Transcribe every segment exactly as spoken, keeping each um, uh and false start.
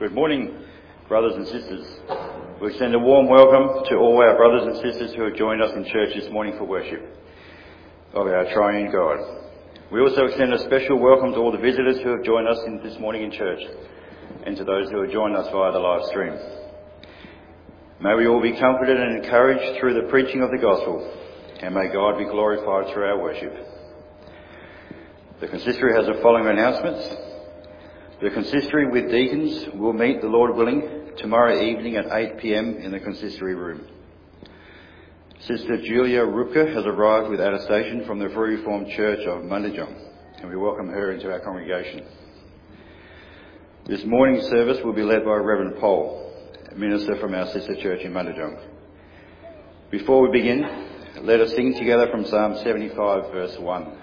Good morning, brothers and sisters. We extend a warm welcome to all our brothers and sisters who have joined us in church this morning for worship of our triune God. We also extend a special welcome to all the visitors who have joined us in this morning in church, and to those who have joined us via the live stream. May we all be comforted and encouraged through the preaching of the gospel, and may God be glorified through our worship. The consistory has the following announcements. The consistory with deacons will meet, the Lord willing, tomorrow evening at eight p m in the consistory room. Sister Julia Rupka has arrived with attestation from the Free Reformed Church of Mundijong, and we welcome her into our congregation. This morning's service will be led by Reverend Paul, a minister from our sister church in Mundijong. Before we begin, let us sing together from Psalm seventy-five, verse one.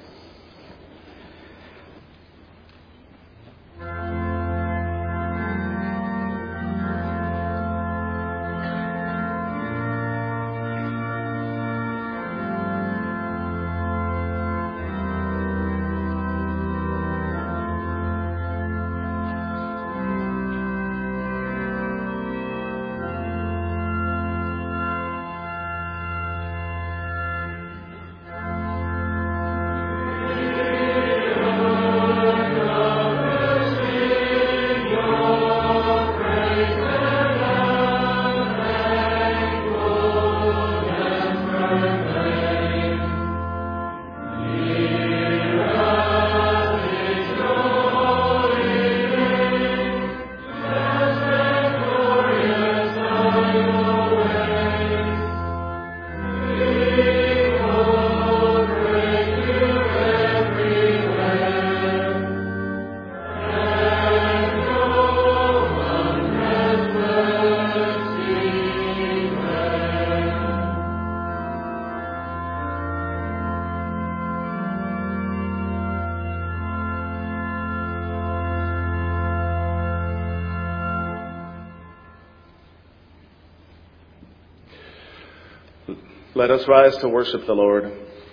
Let us rise to worship the Lord.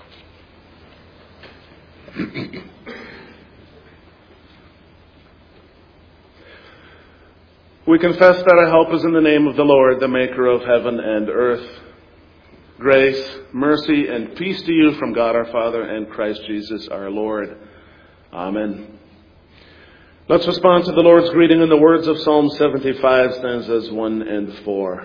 We confess that our help is in the name of the Lord, the maker of heaven and earth. Grace, mercy, and peace to you from God our Father and Christ Jesus our Lord. Amen. Let's respond to the Lord's greeting in the words of Psalm seventy-five, stanzas one and four.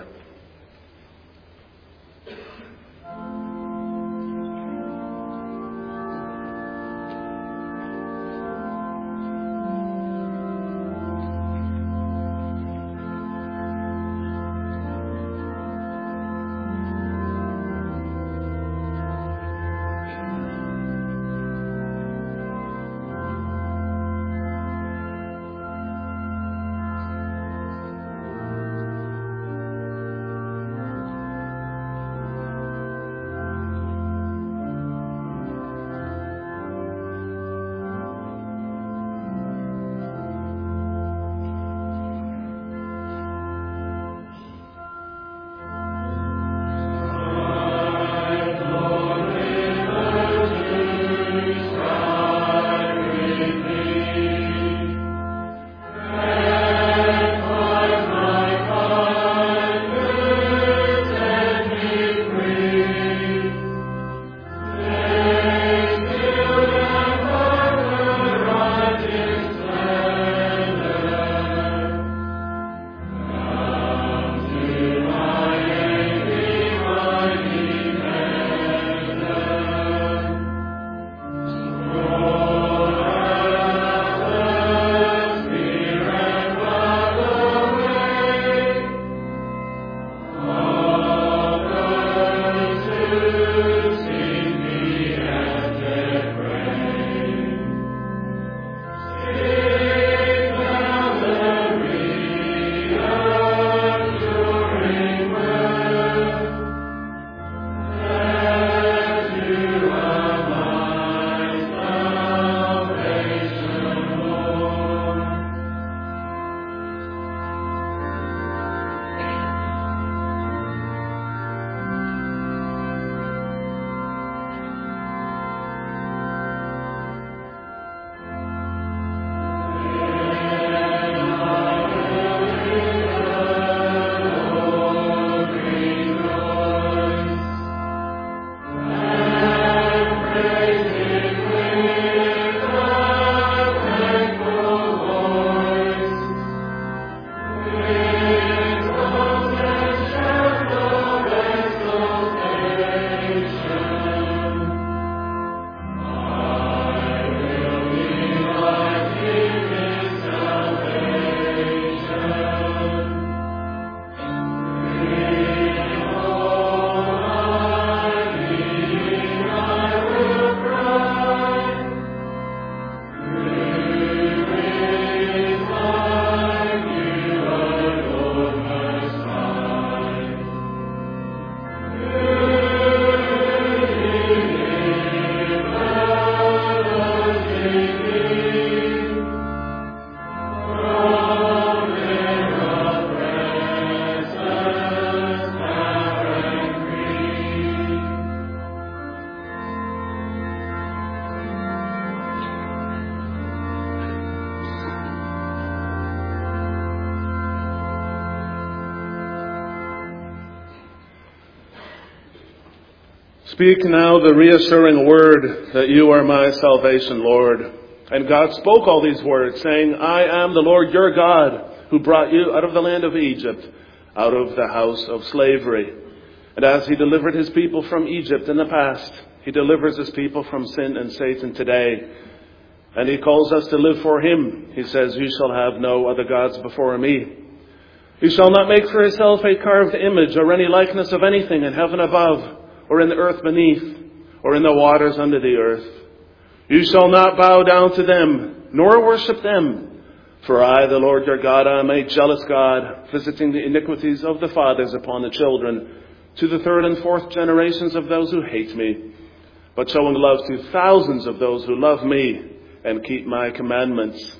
Speak now the reassuring word that you are my salvation, Lord. And God spoke all these words, saying, I am the Lord your God, who brought you out of the land of Egypt, out of the house of slavery. And as he delivered his people from Egypt in the past, he delivers his people from sin and Satan today. And he calls us to live for him. He says, you shall have no other gods before me. You shall not make for yourself a carved image or any likeness of anything in heaven above, or in the earth beneath, or in the waters under the earth. You shall not bow down to them, nor worship them. For I, the Lord your God, am a jealous God, visiting the iniquities of the fathers upon the children, to the third and fourth generations of those who hate me, but showing love to thousands of those who love me and keep my commandments.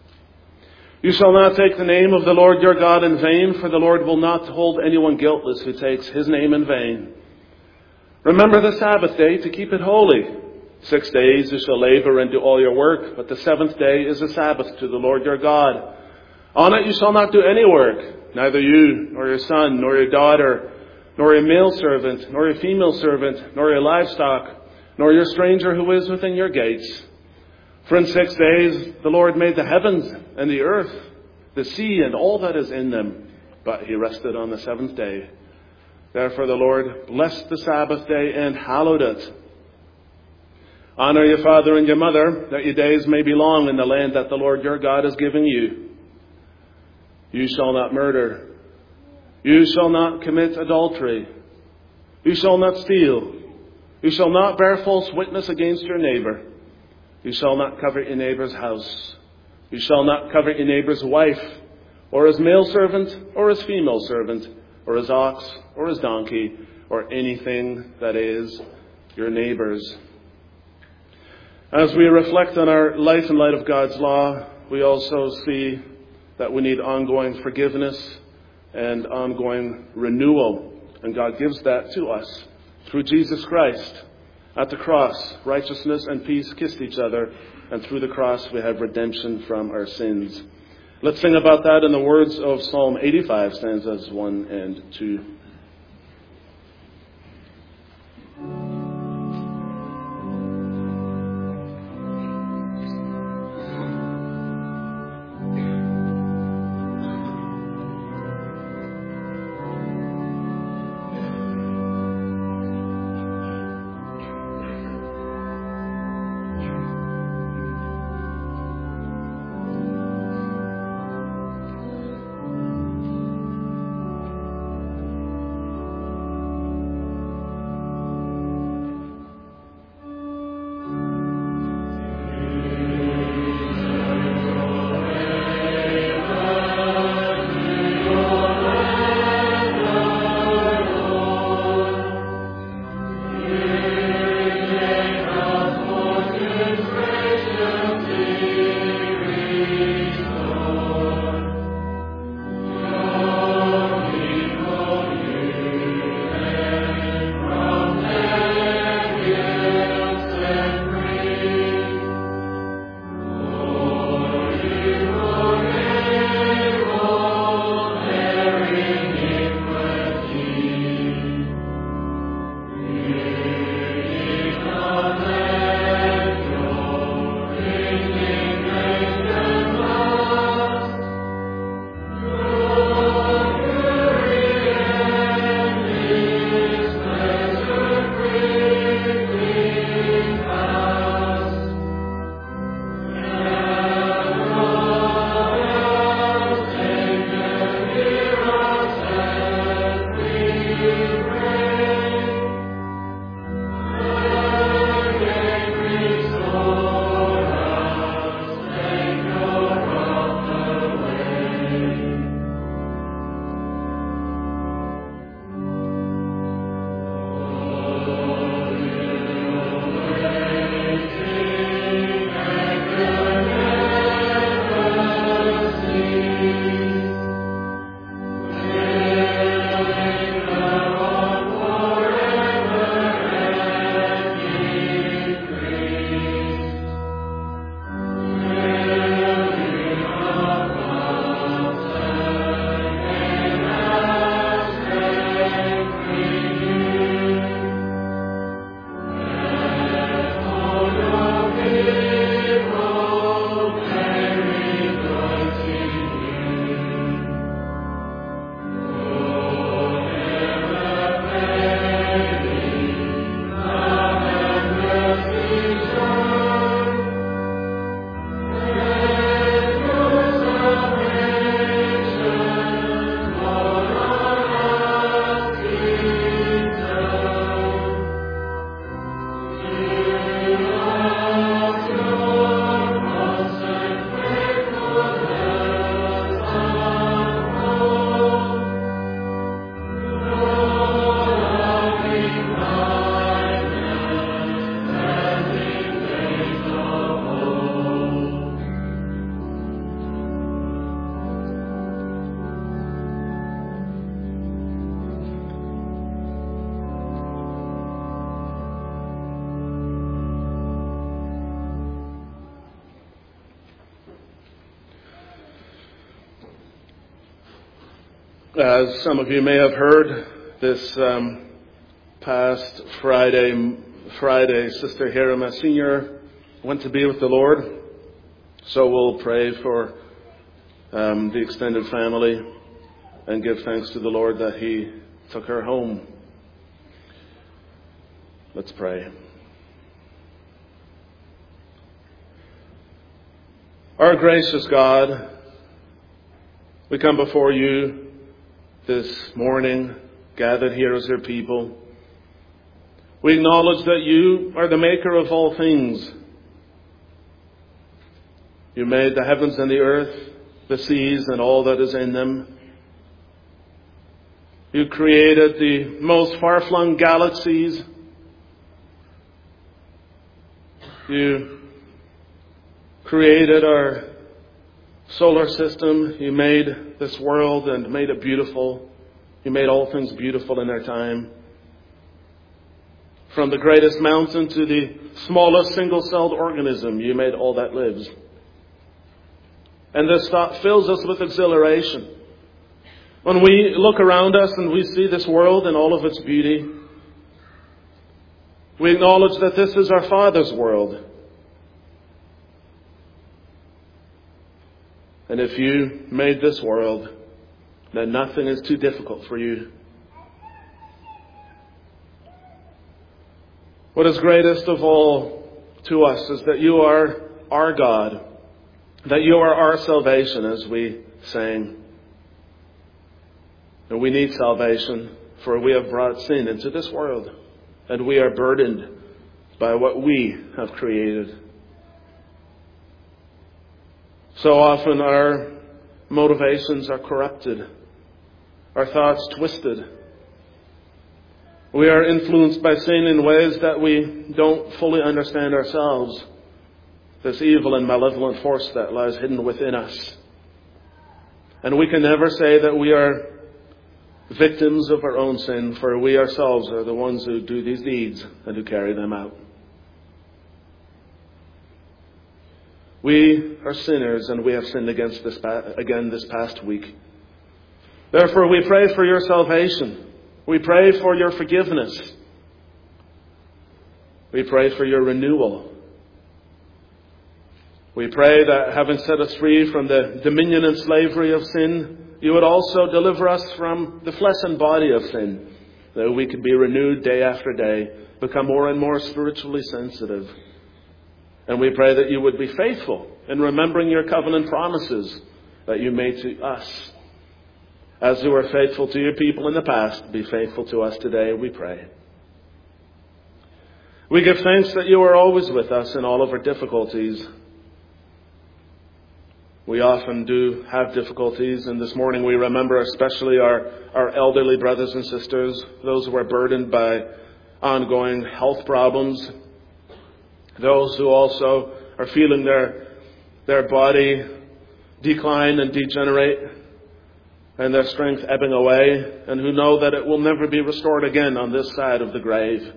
You shall not take the name of the Lord your God in vain, for the Lord will not hold anyone guiltless who takes his name in vain. Remember the Sabbath day to keep it holy. Six days you shall labor and do all your work, but the seventh day is a Sabbath to the Lord your God. On it you shall not do any work, neither you, nor your son, nor your daughter, nor your male servant, nor your female servant, nor your livestock, nor your stranger who is within your gates. For in six days the Lord made the heavens and the earth, the sea and all that is in them, but he rested on the seventh day. Therefore the Lord blessed the Sabbath day and hallowed it. Honor your father and your mother, that your days may be long in the land that the Lord your God is giving you. You shall not murder. You shall not commit adultery. You shall not steal. You shall not bear false witness against your neighbor. You shall not covet your neighbor's house. You shall not covet your neighbor's wife, or his male servant, or his female servant, or his ox, or his donkey, or anything that is your neighbor's. As we reflect on our life in light of God's law, we also see that we need ongoing forgiveness and ongoing renewal. And God gives that to us through Jesus Christ. At the cross, righteousness and peace kissed each other, and through the cross we have redemption from our sins. Let's sing about that in the words of Psalm eighty-five, stanzas one and two. As some of you may have heard, this um, past Friday, Friday, Sister Hirama Senior went to be with the Lord. So we'll pray for um, the extended family and give thanks to the Lord that He took her home. Let's pray. Our gracious God, we come before you this morning, gathered here as your people. We acknowledge that you are the maker of all things. You made the heavens and the earth, the seas and all that is in them. You created the most far-flung galaxies. You created our solar system. You made this world and made it beautiful. You made all things beautiful in their time. From the greatest mountain to the smallest single-celled organism, you made all that lives. And this thought fills us with exhilaration. When we look around us and we see this world in all of its beauty, we acknowledge that this is our Father's world. And if you made this world, then nothing is too difficult for you. What is greatest of all to us is that you are our God, that you are our salvation, as we sang. And we need salvation, for we have brought sin into this world, and we are burdened by what we have created. So often our motivations are corrupted, our thoughts twisted. We are influenced by sin in ways that we don't fully understand ourselves, this evil and malevolent force that lies hidden within us. And we can never say that we are victims of our own sin, for we ourselves are the ones who do these deeds and who carry them out. We are sinners, and we have sinned against this again this past week. Therefore, we pray for your salvation. We pray for your forgiveness. We pray for your renewal. We pray that, having set us free from the dominion and slavery of sin, you would also deliver us from the flesh and body of sin, that we could be renewed day after day, become more and more spiritually sensitive. And we pray that you would be faithful in remembering your covenant promises that you made to us. As you were faithful to your people in the past, be faithful to us today, we pray. We give thanks that you are always with us in all of our difficulties. We often do have difficulties, and this morning we remember especially our, our elderly brothers and sisters, those who are burdened by ongoing health problems, those who also are feeling their, their body decline and degenerate, and their strength ebbing away, and who know that it will never be restored again on this side of the grave.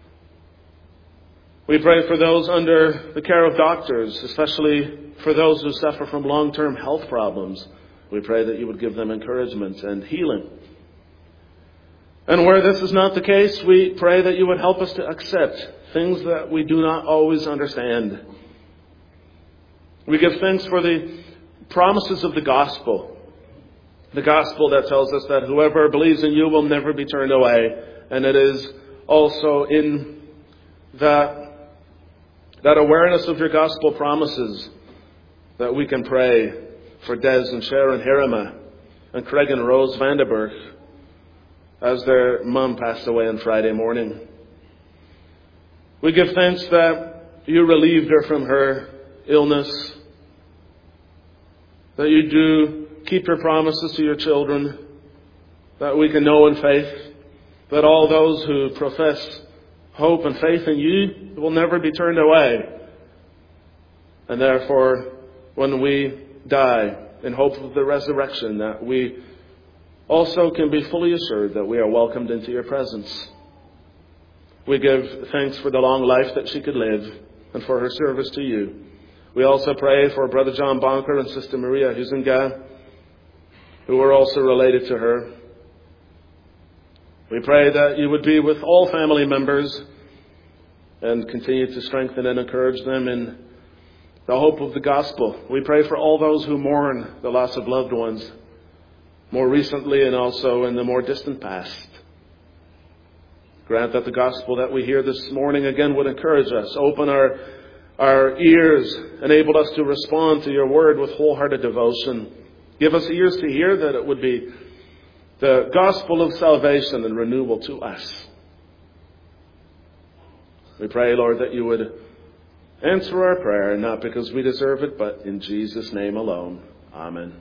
We pray for those under the care of doctors, especially for those who suffer from long-term health problems. We pray that you would give them encouragement and healing. And where this is not the case, we pray that you would help us to accept things that we do not always understand. We give thanks for the promises of the gospel. The gospel that tells us that whoever believes in you will never be turned away. And it is also in that, that awareness of your gospel promises that we can pray for Des and Sharon Hirama and Craig and Rose Vanderberg as their mum passed away on Friday morning. We give thanks that you relieved her from her illness, that you do keep your promises to your children, that we can know in faith that all those who profess hope and faith in you will never be turned away. And therefore, when we die in hope of the resurrection, that we also can be fully assured that we are welcomed into your presence. We give thanks for the long life that she could live and for her service to you. We also pray for Brother John Bonker and Sister Maria Huizinga, who are also related to her. We pray that you would be with all family members and continue to strengthen and encourage them in the hope of the gospel. We pray for all those who mourn the loss of loved ones, more recently and also in the more distant past. Grant that the gospel that we hear this morning again would encourage us, open our, our ears, enable us to respond to your word with wholehearted devotion. Give us ears to hear, that it would be the gospel of salvation and renewal to us. We pray, Lord, that you would answer our prayer, not because we deserve it, but in Jesus' name alone. Amen.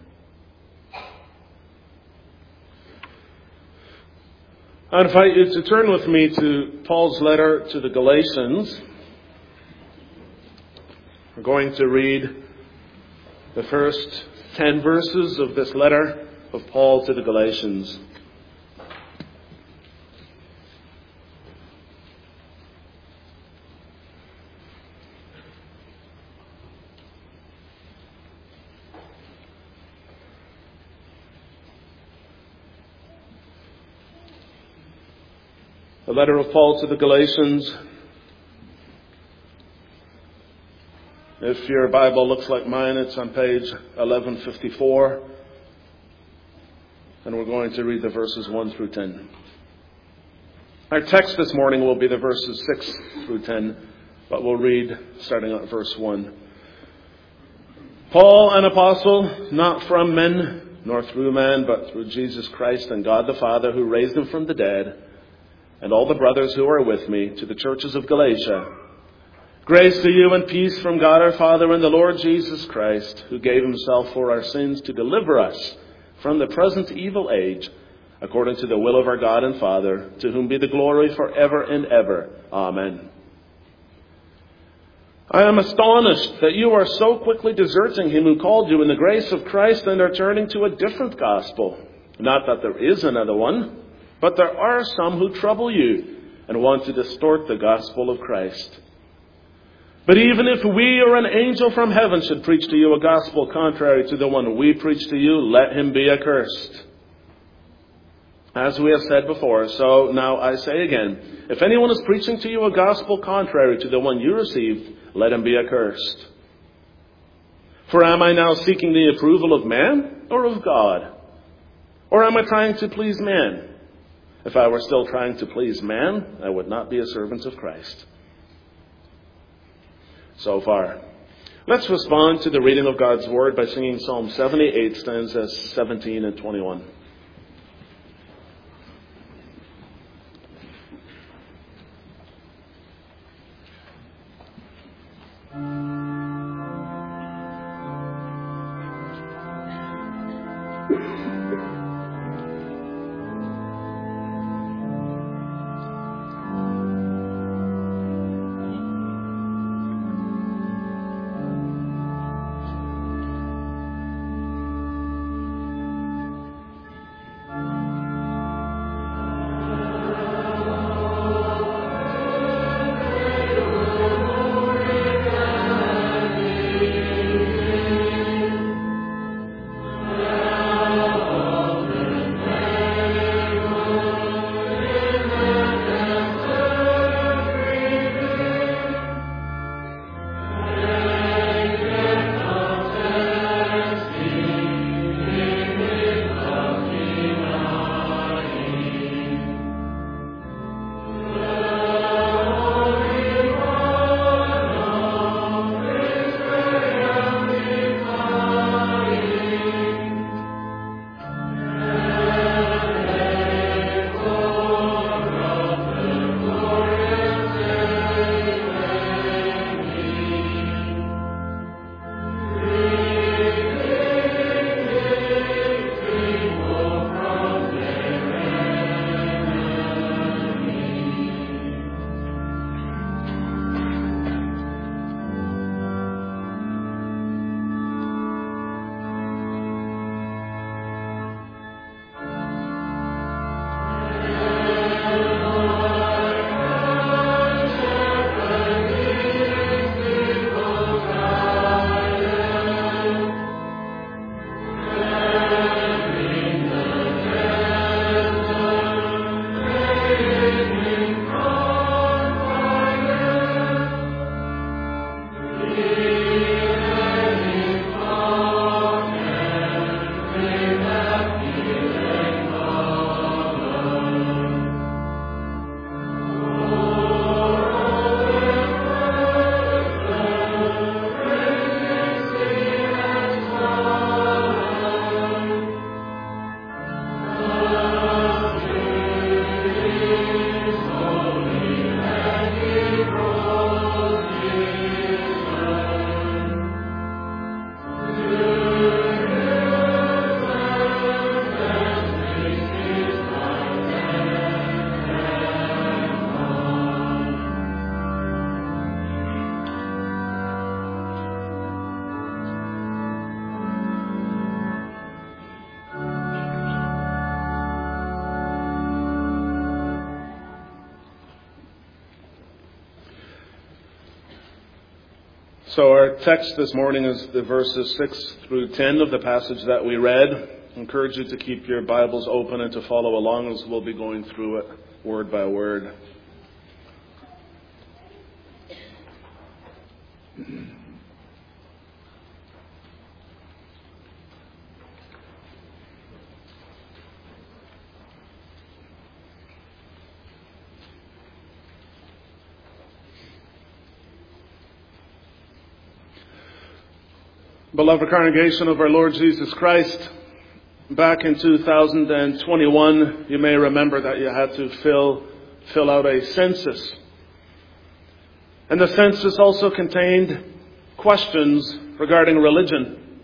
I invite you to turn with me to Paul's letter to the Galatians. We're going to read the first ten verses of this letter of Paul to the Galatians. The letter of Paul to the Galatians. If your Bible looks like mine, it's on page eleven fifty-four. And we're going to read the verses one through ten. Our text this morning will be the verses six through ten, but we'll read starting at verse one. Paul, an apostle, not from men, nor through man, but through Jesus Christ and God the Father, who raised him from the dead, and all the brothers who are with me, to the churches of Galatia. Grace to you and peace from God our Father and the Lord Jesus Christ, who gave himself for our sins to deliver us from the present evil age, according to the will of our God and Father, to whom be the glory forever and ever. Amen. I am astonished that you are so quickly deserting him who called you in the grace of Christ and are turning to a different gospel. Not that there is another one, but there are some who trouble you and want to distort the gospel of Christ. But even if we or an angel from heaven should preach to you a gospel contrary to the one we preach to you, let him be accursed. As we have said before, so now I say again, if anyone is preaching to you a gospel contrary to the one you received, let him be accursed. For am I now seeking the approval of man or of God? Or am I trying to please man? If I were still trying to please man, I would not be a servant of Christ. So far. Let's respond to the reading of God's Word by singing Psalm seventy-eight, stanzas seventeen and twenty-one. So our text this morning is the verses six through ten of the passage that we read. I encourage you to keep your Bibles open and to follow along as we'll be going through it word by word. Beloved congregation of our Lord Jesus Christ, back in two thousand twenty-one, you may remember that you had to fill, fill out a census. And the census also contained questions regarding religion.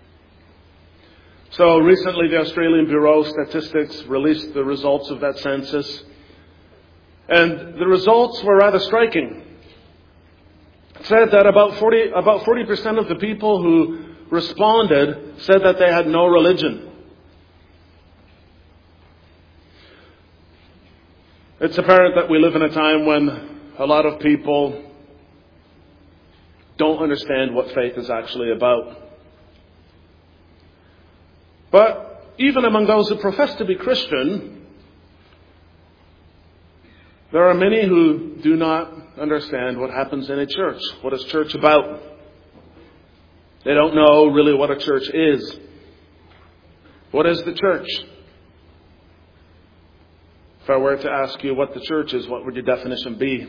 So recently the Australian Bureau of Statistics released the results of that census. And the results were rather striking. It said that about forty, about forty percent of the people who responded said that they had no religion. It's apparent that we live in a time when a lot of people don't understand what faith is actually about. But even among those who profess to be Christian, there are many who do not understand what happens in a church. What is church about? They don't know really what a church is. What is the church? If I were to ask you what the church is, what would your definition be?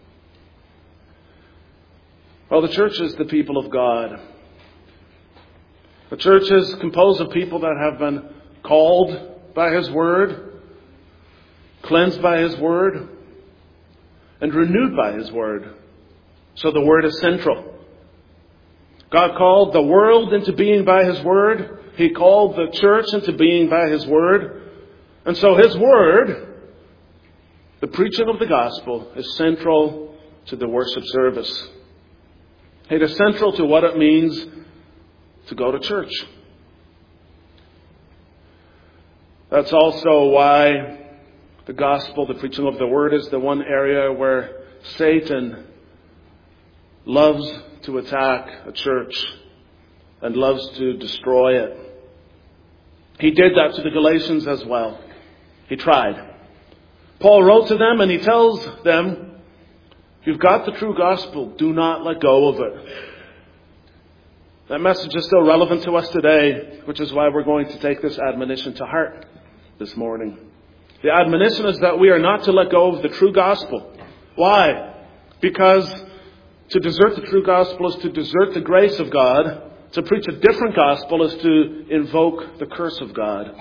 Well, the church is the people of God. The church is composed of people that have been called by His Word, cleansed by His Word, and renewed by His Word. So the Word is central. God called the world into being by His Word. He called the church into being by His Word. And so His Word, the preaching of the gospel, is central to the worship service. It is central to what it means to go to church. That's also why the gospel, the preaching of the word, is the one area where Satan loves to attack a church and loves to destroy it. He did that to the Galatians as well. He tried. Paul wrote to them and he tells them, you've got the true gospel. Do not let go of it. That message is still relevant to us today, which is why we're going to take this admonition to heart this morning. The admonition is that we are not to let go of the true gospel. Why? Because to desert the true gospel is to desert the grace of God. To preach a different gospel is to invoke the curse of God.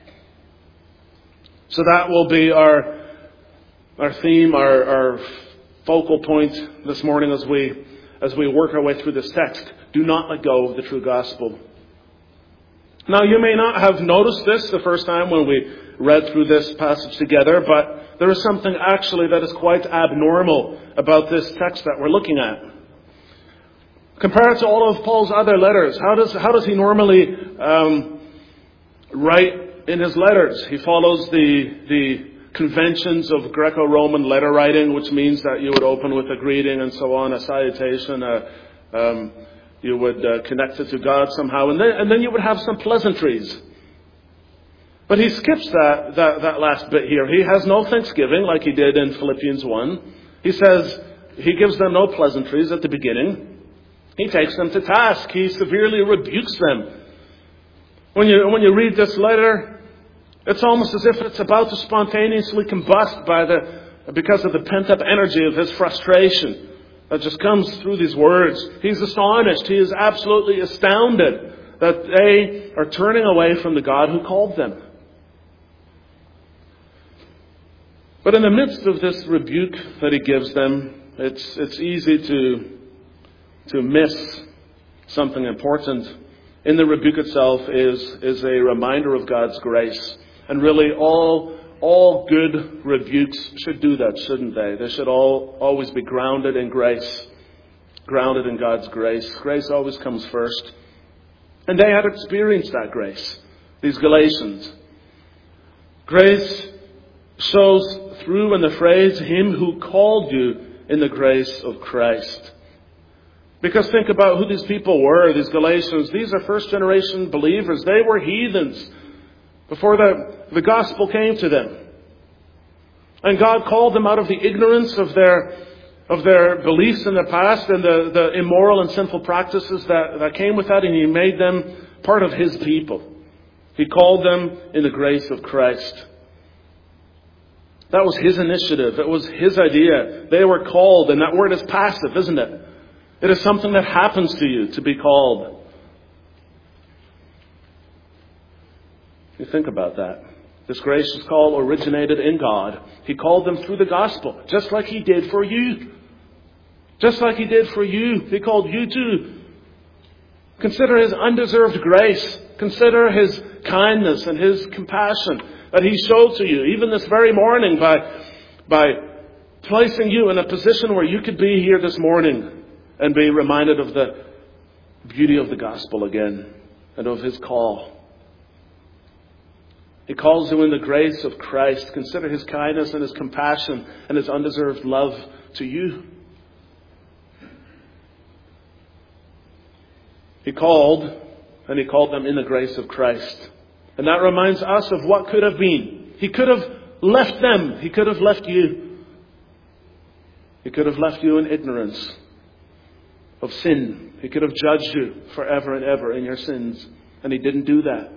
So that will be our our theme, our, our focal point this morning as we as we work our way through this text. Do not let go of the true gospel. Now, you may not have noticed this the first time when we read through this passage together, but there is something actually that is quite abnormal about this text that we're looking at. Compared to all of Paul's other letters, how does how does he normally um, write in his letters? He follows the the conventions of Greco-Roman letter writing, which means that you would open with a greeting and so on, a salutation, a, um, you would uh, connect it to God somehow, and then, and then you would have some pleasantries. But he skips that, that, that last bit here. He has no thanksgiving like he did in Philippians one. He says, he gives them no pleasantries at the beginning. He takes them to task. He severely rebukes them. When you, when you read this letter, it's almost as if it's about to spontaneously combust by the, because of the pent-up energy of his frustration that just comes through these words. He's astonished. He is absolutely astounded that they are turning away from the God who called them. But in the midst of this rebuke that he gives them, it's it's easy to to miss something important. In the rebuke itself is is a reminder of God's grace. And really all all good rebukes should do that, shouldn't they? They should all always be grounded in grace. Grounded in God's grace. Grace always comes first. And they had experienced that grace, these Galatians. Grace shows through in the phrase, him who called you in the grace of Christ. Because think about who these people were, these Galatians. These are first generation believers. They were heathens before the, the gospel came to them. And God called them out of the ignorance of their of their beliefs in the past and the, the immoral and sinful practices that, that came with that, and He made them part of His people. He called them in the grace of Christ. That was His initiative. It was His idea. They were called, and that word is passive, isn't it? It is something that happens to you to be called. You think about that. This gracious call originated in God. He called them through the gospel, just like He did for you. Just like He did for you. He called you too. Consider His undeserved grace. Consider His kindness and His compassion that He showed to you, even this very morning, by, by placing you in a position where you could be here this morning and be reminded of the beauty of the gospel again and of His call. He calls you in the grace of Christ. Consider His kindness and His compassion and His undeserved love to you. He called, and He called them in the grace of Christ. And that reminds us of what could have been. He could have left them. He could have left you. He could have left you in ignorance of sin. He could have judged you forever and ever in your sins. And He didn't do that.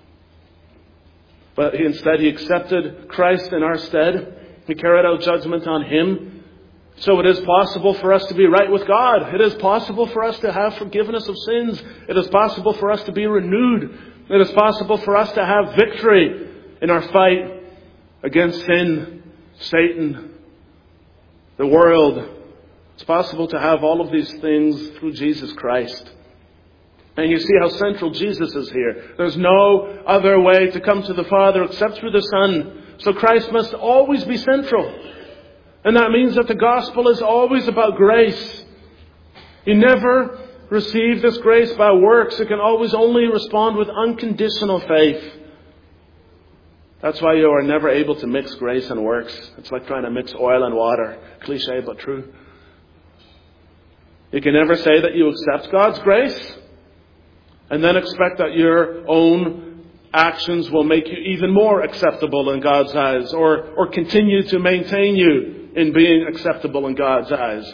But he, instead, He accepted Christ in our stead. He carried out judgment on Him. So it is possible for us to be right with God. It is possible for us to have forgiveness of sins. It is possible for us to be renewed. It is possible for us to have victory in our fight against sin, Satan, the world. It's possible to have all of these things through Jesus Christ. And you see how central Jesus is here. There's no other way to come to the Father except through the Son. So Christ must always be central. And that means that the gospel is always about grace. You never receive this grace by works. It can always only respond with unconditional faith. That's why you are never able to mix grace and works. It's like trying to mix oil and water. Cliche, but true. You can never say that you accept God's grace and then expect that your own actions will make you even more acceptable in God's eyes, or, or continue to maintain you in being acceptable in God's eyes.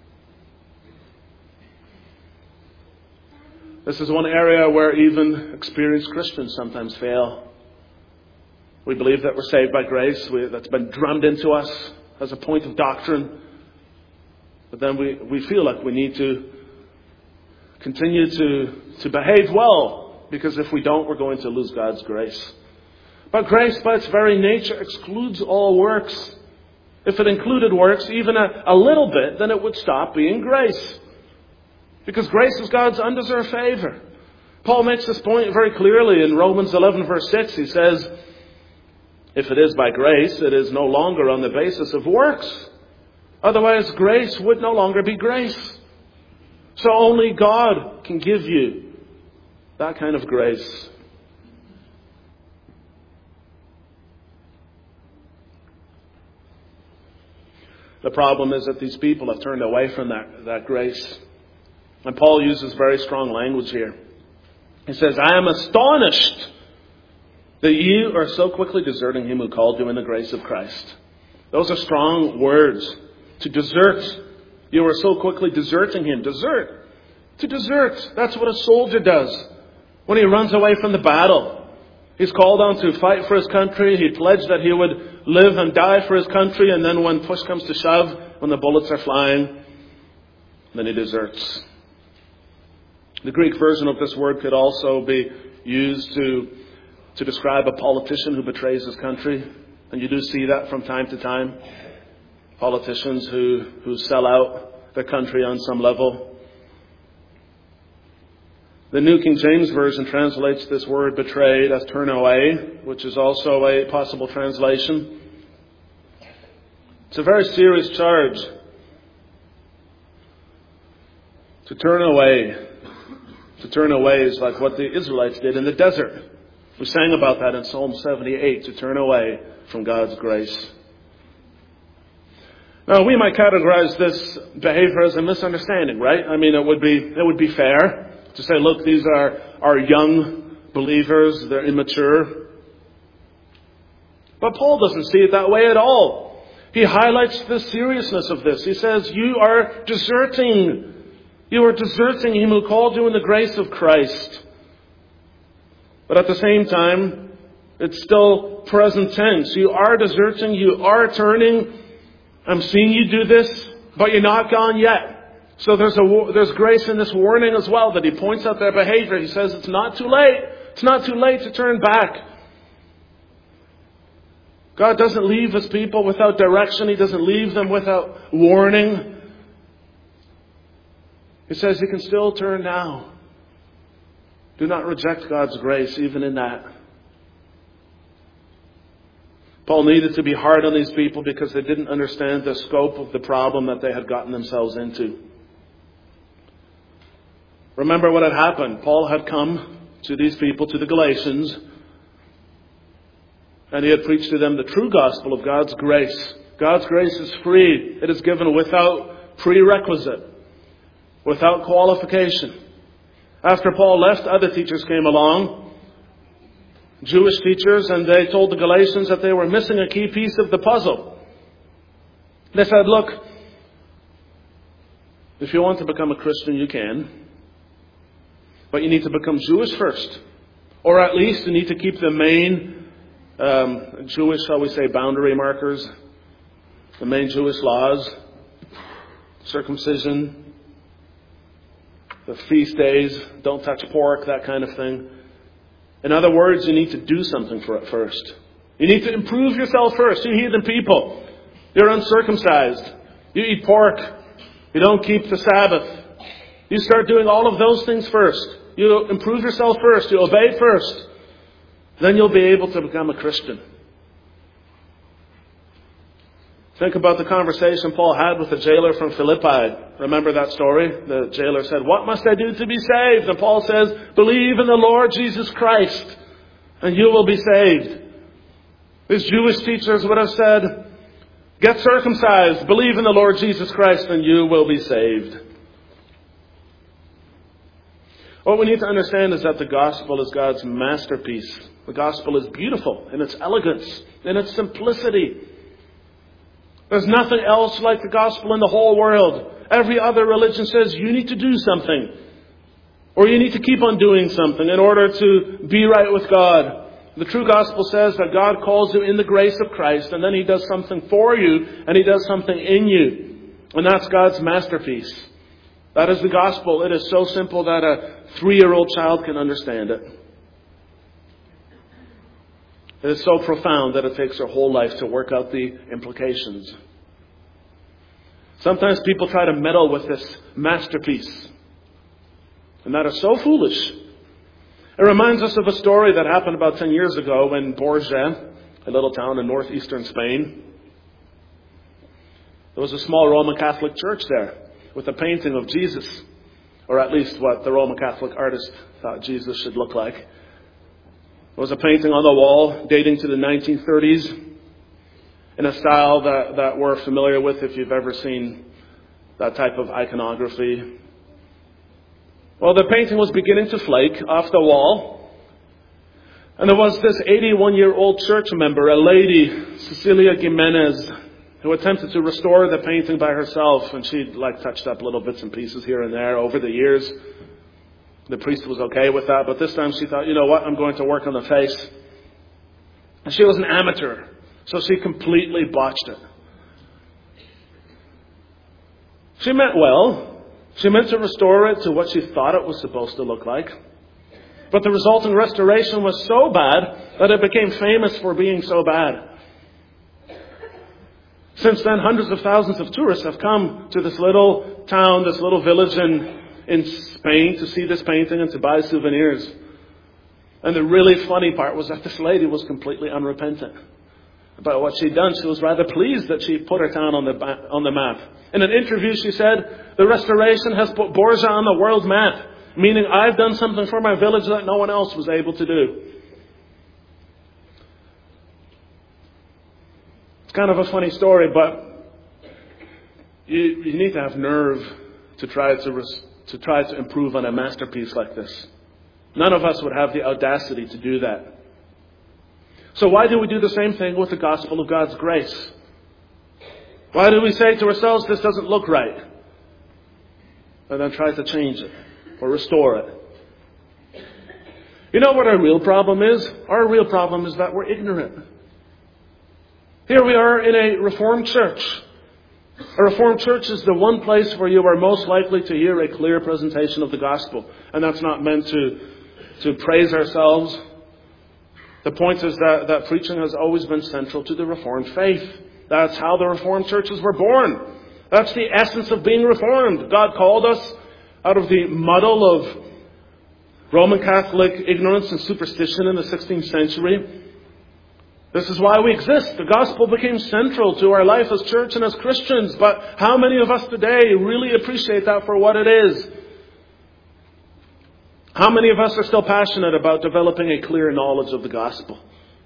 This is one area where even experienced Christians sometimes fail. We believe that we're saved by grace. We, that's been drummed into us as a point of doctrine. But then we, we feel like we need to continue to, to behave well, because if we don't, we're going to lose God's grace. But grace, by its very nature, excludes all works. If it included works, even a, a little bit, then it would stop being grace. Because grace is God's undeserved favor. Paul makes this point very clearly in Romans eleven verse six. He says, if it is by grace, it is no longer on the basis of works. Otherwise, grace would no longer be grace. So only God can give you that kind of grace. The problem is that these people have turned away from that, that grace. And Paul uses very strong language here. He says, I am astonished that you are so quickly deserting Him who called you in the grace of Christ. Those are strong words. To desert. You are so quickly deserting Him. Desert. To desert. That's what a soldier does when he runs away from the battle. He's called on to fight for his country. He pledged that he would live and die for his country. And then when push comes to shove, when the bullets are flying, then he deserts. The Greek version of this word could also be used to, to describe a politician who betrays his country. And you do see that from time to time. Politicians who, who sell out their country on some level. The New King James Version translates this word betrayed as turn away, which is also a possible translation. It's a very serious charge. To turn away. To turn away is like what the Israelites did in the desert. We sang about that in Psalm seventy-eight, to turn away from God's grace. Now, we might categorize this behavior as a misunderstanding, right? I mean, it would be, it would be fair to say, look, these are, are young believers, they're immature. But Paul doesn't see it that way at all. He highlights the seriousness of this. He says, you are deserting. You are deserting Him who called you in the grace of Christ. But at the same time, it's still present tense. You are deserting. You are turning. I'm seeing you do this, but you're not gone yet. So there's a, there's grace in this warning as well, that he points out their behavior. He says it's not too late. It's not too late to turn back. God doesn't leave His people without direction. He doesn't leave them without warning. He says you can still turn now. Do not reject God's grace even in that. Paul needed to be hard on these people because they didn't understand the scope of the problem that they had gotten themselves into. Remember what had happened. Paul had come to these people, to the Galatians, and he had preached to them the true gospel of God's grace. God's grace is free. It is given without prerequisite, without qualification. After Paul left, other teachers came along, Jewish teachers, and they told the Galatians that they were missing a key piece of the puzzle. They said, look, if you want to become a Christian, you can. But you need to become Jewish first. Or at least you need to keep the main um, Jewish, shall we say, boundary markers. The main Jewish laws. Circumcision. The feast days. Don't touch pork, that kind of thing. In other words, you need to do something for it first. You need to improve yourself first. You heathen people. You're uncircumcised. You eat pork. You don't keep the Sabbath. You start doing all of those things first. You improve yourself first. You obey first. Then you'll be able to become a Christian. Think about the conversation Paul had with the jailer from Philippi. Remember that story? The jailer said, "What must I do to be saved?" And Paul says, "Believe in the Lord Jesus Christ, and you will be saved." These Jewish teachers would have said, "Get circumcised, believe in the Lord Jesus Christ, and you will be saved." What we need to understand is that the gospel is God's masterpiece. The gospel is beautiful in its elegance, in its simplicity. There's nothing else like the gospel in the whole world. Every other religion says you need to do something, or you need to keep on doing something in order to be right with God. The true gospel says that God calls you in the grace of Christ, and then He does something for you, and He does something in you. And that's God's masterpiece. That is the gospel. It is so simple that a three-year-old child can understand it. It is so profound that it takes their whole life to work out the implications. Sometimes people try to meddle with this masterpiece. And that is so foolish. It reminds us of a story that happened about ten years ago in Borja, a little town in northeastern Spain. There was a small Roman Catholic church there with a painting of Jesus, or at least what the Roman Catholic artist thought Jesus should look like. There was a painting on the wall dating to the nineteen thirties in a style that, that we're familiar with if you've ever seen that type of iconography. Well, the painting was beginning to flake off the wall. And there was this eighty-one-year-old church member, a lady, Cecilia Jimenez, who attempted to restore the painting by herself. And she'd like touched up little bits and pieces here and there over the years. The priest was okay with that, but this time she thought, you know what, I'm going to work on the face. And she was an amateur, so she completely botched it. She meant well. She meant to restore it to what she thought it was supposed to look like. But the resulting restoration was so bad that it became famous for being so bad. Since then, hundreds of thousands of tourists have come to this little town, this little village in in Spain to see this painting and to buy souvenirs. And the really funny part was that this lady was completely unrepentant about what she'd done. She was rather pleased that she put her town on the on the map. In an interview, she said, "The restoration has put Borja on the world map, meaning I've done something for my village that no one else was able to do." It's kind of a funny story, but You, you need to have nerve to try to, res, to try to improve on a masterpiece like this. None of us would have the audacity to do that. So why do we do the same thing with the gospel of God's grace? Why do we say to ourselves, this doesn't look right? And then try to change it or restore it. You know what our real problem is? Our real problem is that we're ignorant. Here we are in a Reformed church. A Reformed church is the one place where you are most likely to hear a clear presentation of the gospel. And that's not meant to, to praise ourselves. The point is that, that preaching has always been central to the Reformed faith. That's how the Reformed churches were born. That's the essence of being Reformed. God called us out of the muddle of Roman Catholic ignorance and superstition in the sixteenth century. This is why we exist. The gospel became central to our life as church and as Christians. But how many of us today really appreciate that for what it is? How many of us are still passionate about developing a clear knowledge of the gospel?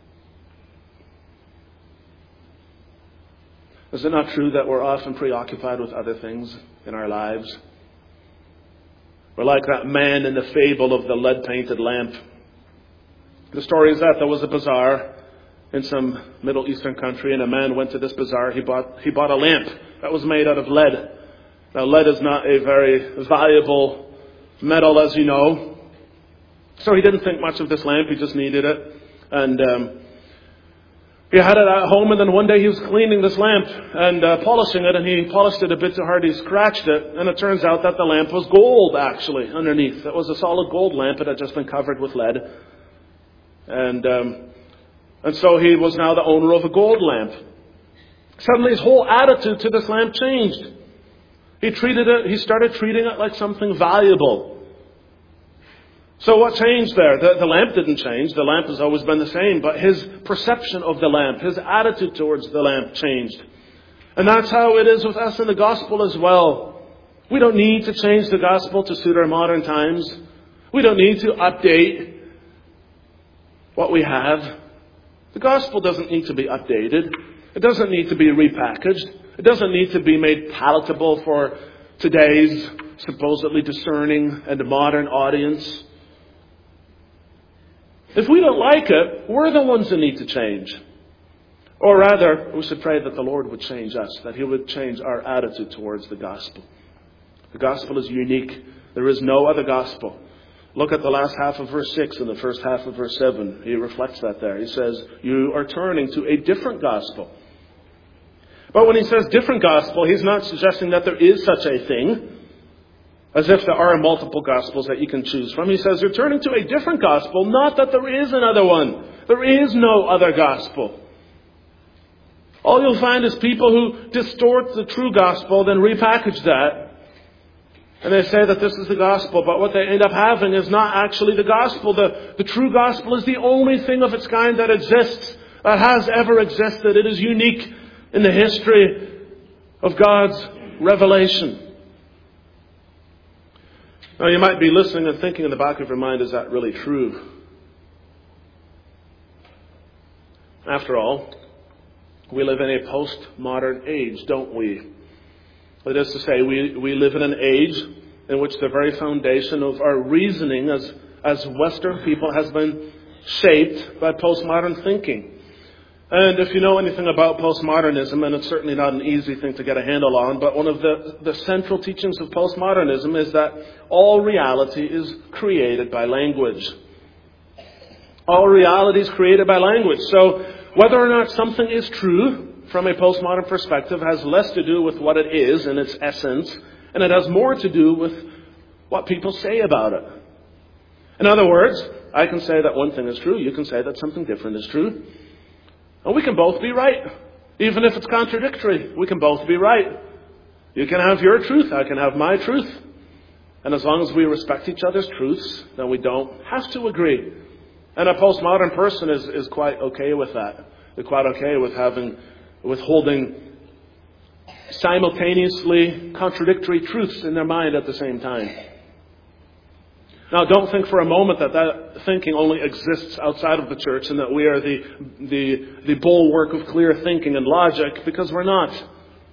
Is it not true that we're often preoccupied with other things in our lives? We're like that man in the fable of the lead-painted lamp. The story is that there was a bazaar in some Middle Eastern country, and a man went to this bazaar. He bought he bought a lamp that was made out of lead. Now, lead is not a very valuable metal, as you know. So he didn't think much of this lamp. He just needed it. And um, he had it at home, and then one day he was cleaning this lamp and uh, polishing it, and he polished it a bit too hard. He scratched it, and it turns out that the lamp was gold, actually, underneath. It was a solid gold lamp. It had just been covered with lead. And um, and so he was now the owner of a gold lamp. Suddenly his whole attitude to this lamp changed. He treated it, he started treating it like something valuable. So what changed there? The, the lamp didn't change. The lamp has always been the same. But his perception of the lamp, his attitude towards the lamp changed. And that's how it is with us in the gospel as well. We don't need to change the gospel to suit our modern times. We don't need to update what we have. The gospel doesn't need to be updated. It doesn't need to be repackaged. It doesn't need to be made palatable for today's supposedly discerning and modern audience. If we don't like it, we're the ones that need to change. Or rather, we should pray that the Lord would change us, that He would change our attitude towards the gospel. The gospel is unique. There is no other gospel. Look at the last half of verse six and the first half of verse seven. He reflects that there. He says, you are turning to a different gospel. But when he says different gospel, he's not suggesting that there is such a thing, as if there are multiple gospels that you can choose from. He says you're turning to a different gospel, not that there is another one. There is no other gospel. All you'll find is people who distort the true gospel, then repackage that. And they say that this is the gospel, but what they end up having is not actually the gospel. The, the true gospel is the only thing of its kind that exists, that has ever existed. It is unique in the history of God's revelation. Now, you might be listening and thinking in the back of your mind, is that really true? After all, we live in a postmodern age, don't we? That is to say, we, we live in an age in which the very foundation of our reasoning as, as Western people has been shaped by postmodern thinking. And if you know anything about postmodernism, and it's certainly not an easy thing to get a handle on, but one of the, the central teachings of postmodernism is that all reality is created by language. All reality is created by language. So whether or not something is true from a postmodern perspective has less to do with what it is in its essence, and it has more to do with what people say about it. In other words, I can say that one thing is true, you can say that something different is true. And we can both be right. Even if it's contradictory, we can both be right. You can have your truth, I can have my truth. And as long as we respect each other's truths, then we don't have to agree. And a postmodern person is, is quite okay with that. They're quite okay with having, with holding simultaneously contradictory truths in their mind at the same time. Now, don't think for a moment that that thinking only exists outside of the church and that we are the, the, the bulwark of clear thinking and logic, because we're not.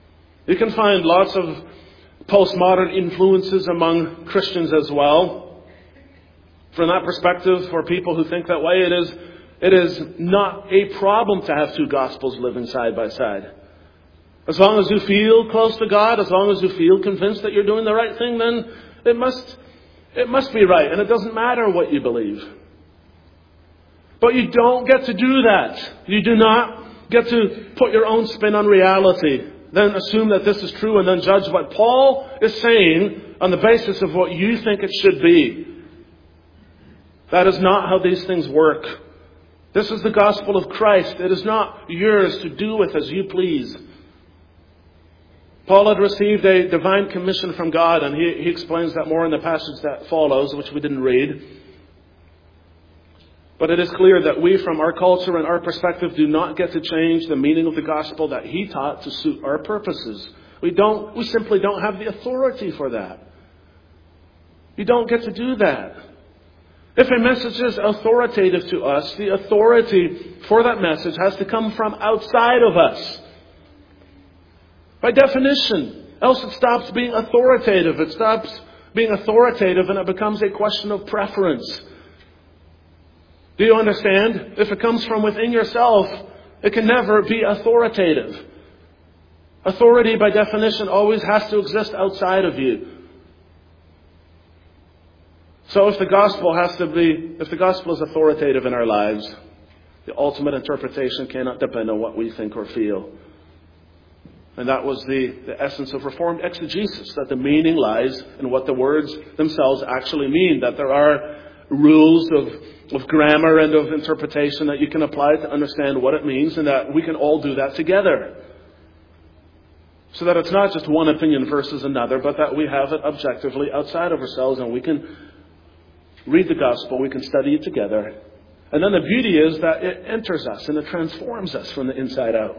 You can find lots of postmodern influences among Christians as well. From that perspective, for people who think that way, it is, it is not a problem to have two gospels living side by side. As long as you feel close to God, as long as you feel convinced that you're doing the right thing, then it must, it must be right. And it doesn't matter what you believe. But you don't get to do that. You do not get to put your own spin on reality, then assume that this is true, and then judge what Paul is saying on the basis of what you think it should be. That is not how these things work. This is the gospel of Christ. It is not yours to do with as you please. Paul had received a divine commission from God, and he, he explains that more in the passage that follows, which we didn't read. But it is clear that we, from our culture and our perspective, do not get to change the meaning of the gospel that he taught to suit our purposes. We don't, we simply don't have the authority for that. You don't get to do that. If a message is authoritative to us, the authority for that message has to come from outside of us. By definition. Else it stops being authoritative. It stops being authoritative and it becomes a question of preference. Do you understand? If it comes from within yourself, it can never be authoritative. Authority, by definition, always has to exist outside of you. So if the gospel has to be, if the gospel is authoritative in our lives, the ultimate interpretation cannot depend on what we think or feel. And that was the, the essence of Reformed exegesis, that the meaning lies in what the words themselves actually mean, that there are rules of, of grammar and of interpretation that you can apply to understand what it means, and that we can all do that together. So that it's not just one opinion versus another, but that we have it objectively outside of ourselves, and we can read the gospel, we can study it together. And then the beauty is that it enters us and it transforms us from the inside out.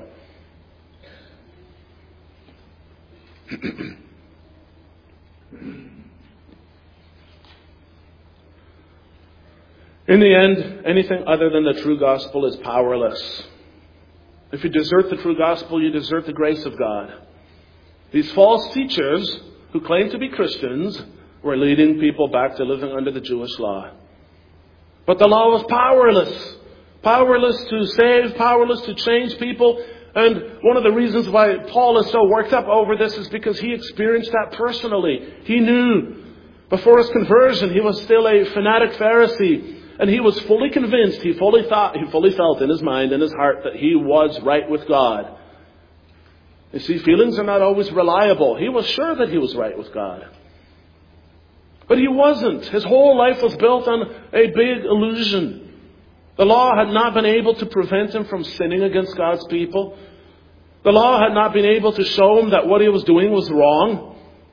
In the end, anything other than the true gospel is powerless. If you desert the true gospel, you desert the grace of God. These false teachers who claim to be Christians were leading people back to living under the Jewish law. But the law was powerless. Powerless to save, powerless to change people. And one of the reasons why Paul is so worked up over this is because he experienced that personally. He knew before his conversion he was still a fanatic Pharisee. And he was fully convinced, he fully thought, he fully felt in his mind, in his heart, that he was right with God. You see, feelings are not always reliable. He was sure that he was right with God. But he wasn't. His whole life was built on a big illusion. The law had not been able to prevent him from sinning against God's people. The law had not been able to show him that what he was doing was wrong.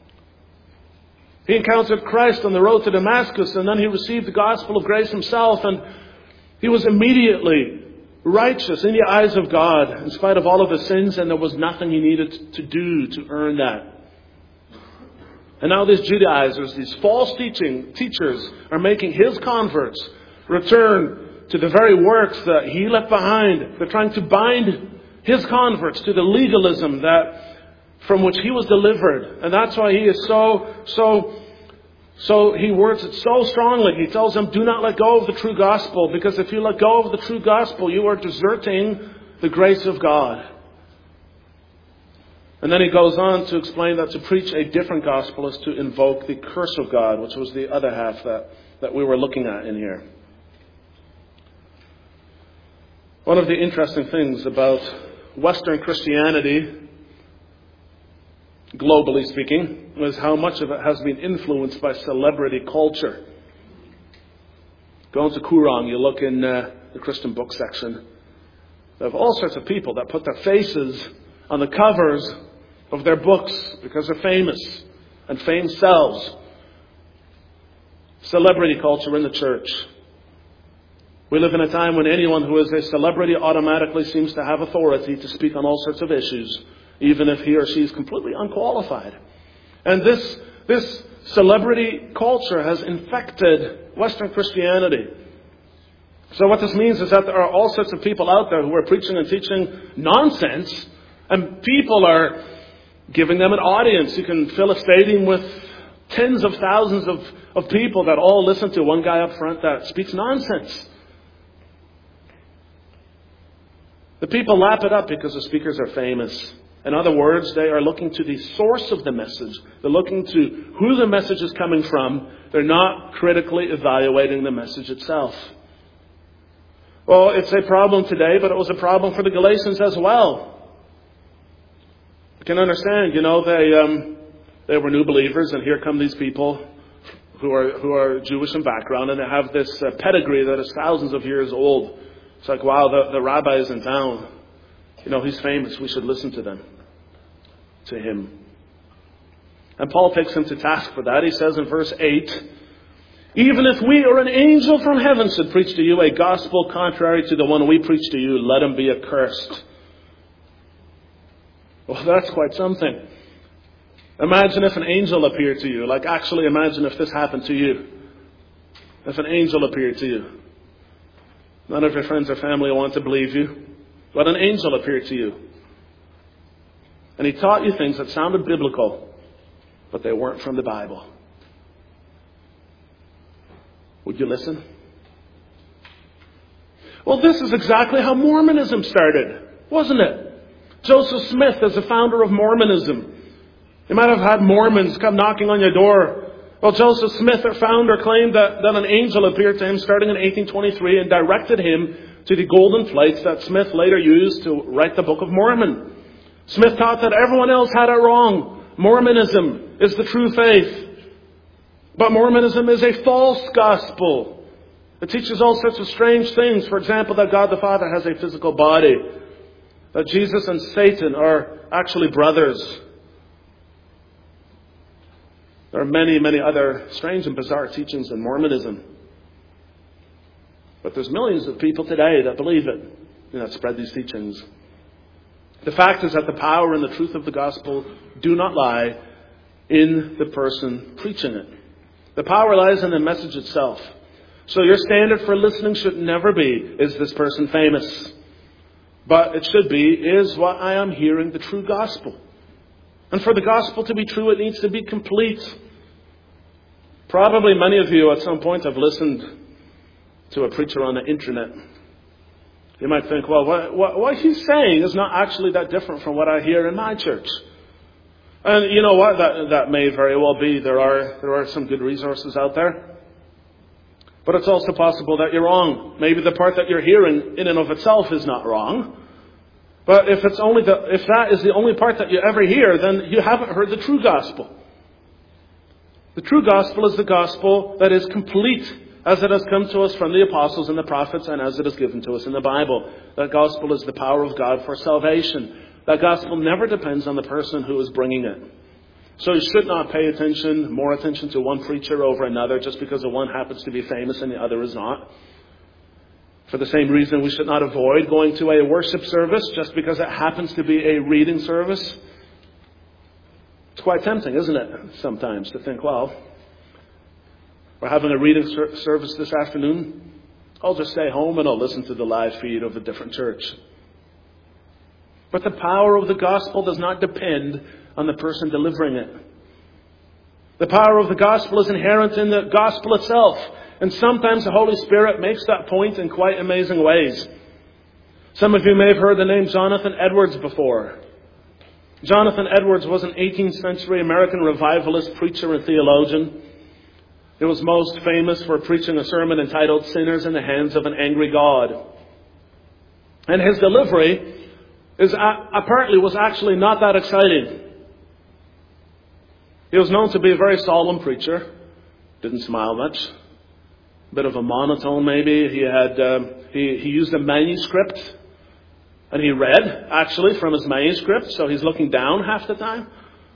He encountered Christ on the road to Damascus, and then he received the gospel of grace himself, and he was immediately righteous in the eyes of God in spite of all of his sins, and there was nothing he needed to do to earn that. And now these Judaizers, these false teaching teachers, are making his converts return to the very works that he left behind. They're trying to bind his converts to the legalism that from which he was delivered. And that's why he is so, so, so he words it so strongly. He tells them, do not let go of the true gospel, because if you let go of the true gospel, you are deserting the grace of God. And then he goes on to explain that to preach a different gospel is to invoke the curse of God, which was the other half that, that we were looking at in here. One of the interesting things about Western Christianity, globally speaking, was how much of it has been influenced by celebrity culture. Go into Kurang, you look in uh, the Christian book section. They have all sorts of people that put their faces on the covers of their books because they're famous, and fame sells. Celebrity culture in the church. We live in a time when anyone who is a celebrity automatically seems to have authority to speak on all sorts of issues, even if he or she is completely unqualified. And this, this celebrity culture has infected Western Christianity. So what this means is that there are all sorts of people out there who are preaching and teaching nonsense, and people are giving them an audience. You can fill a stadium with tens of thousands of, of people that all listen to one guy up front that speaks nonsense. The people lap it up because the speakers are famous. In other words, they are looking to the source of the message. They're looking to who the message is coming from. They're not critically evaluating the message itself. Well, it's a problem today, but it was a problem for the Galatians as well. You can understand, you know, they um, they were new believers, and here come these people who are who are Jewish in background, and they have this uh, pedigree that is thousands of years old. It's like, wow, the, the rabbi is in town. You know, he's famous. We should listen to them, to him. And Paul takes him to task for that. He says in verse eight, even if we or an angel from heaven should preach to you a gospel contrary to the one we preach to you, let him be accursed. Well, that's quite something. Imagine if an angel appeared to you. Like, actually imagine if this happened to you. If an angel appeared to you. None of your friends or family want to believe you. But an angel appeared to you. And he taught you things that sounded biblical, but they weren't from the Bible. Would you listen? Well, this is exactly how Mormonism started, wasn't it? Joseph Smith is the founder of Mormonism. You might have had Mormons come knocking on your door. Well, Joseph Smith, their founder, claimed that, that an angel appeared to him starting in eighteen twenty-three and directed him to the golden plates that Smith later used to write the Book of Mormon. Smith taught that everyone else had it wrong. Mormonism is the true faith. But Mormonism is a false gospel. It teaches all sorts of strange things. For example, that God the Father has a physical body. That Jesus and Satan are actually brothers. There are many, many other strange and bizarre teachings in Mormonism. But there's millions of people today that believe it and that spread these teachings. The fact is that the power and the truth of the gospel do not lie in the person preaching it. The power lies in the message itself. So your standard for listening should never be, is this person famous? But it should be, is what I am hearing the true gospel? And for the gospel to be true, it needs to be complete. Probably many of you at some point have listened to a preacher on the internet. You might think, well, what, what, what he's saying is not actually that different from what I hear in my church. And you know what? That, that may very well be. There are, there are some good resources out there. But it's also possible that you're wrong. Maybe the part that you're hearing in and of itself is not wrong. But if it's only the, if that is the only part that you ever hear, then you haven't heard the true gospel. The true gospel is the gospel that is complete as it has come to us from the apostles and the prophets and as it is given to us in the Bible. That gospel is the power of God for salvation. That gospel never depends on the person who is bringing it. So you should not pay attention, more attention to one preacher over another just because the one happens to be famous and the other is not. For the same reason, we should not avoid going to a worship service just because it happens to be a reading service. It's quite tempting, isn't it, sometimes, to think, well, we're having a reading ser- service this afternoon. I'll just stay home and I'll listen to the live feed of a different church. But the power of the gospel does not depend on the person delivering it. The power of the gospel is inherent in the gospel itself. And sometimes the Holy Spirit makes that point in quite amazing ways. Some of you may have heard the name Jonathan Edwards before. Jonathan Edwards was an eighteenth century American revivalist, preacher, and theologian. He was most famous for preaching a sermon entitled Sinners in the Hands of an Angry God. And his delivery is apparently was actually not that exciting. He was known to be a very solemn preacher. Didn't smile much. A bit of a monotone maybe. He had um, he, he used a manuscript. And he read, actually, from his manuscript. So he's looking down half the time.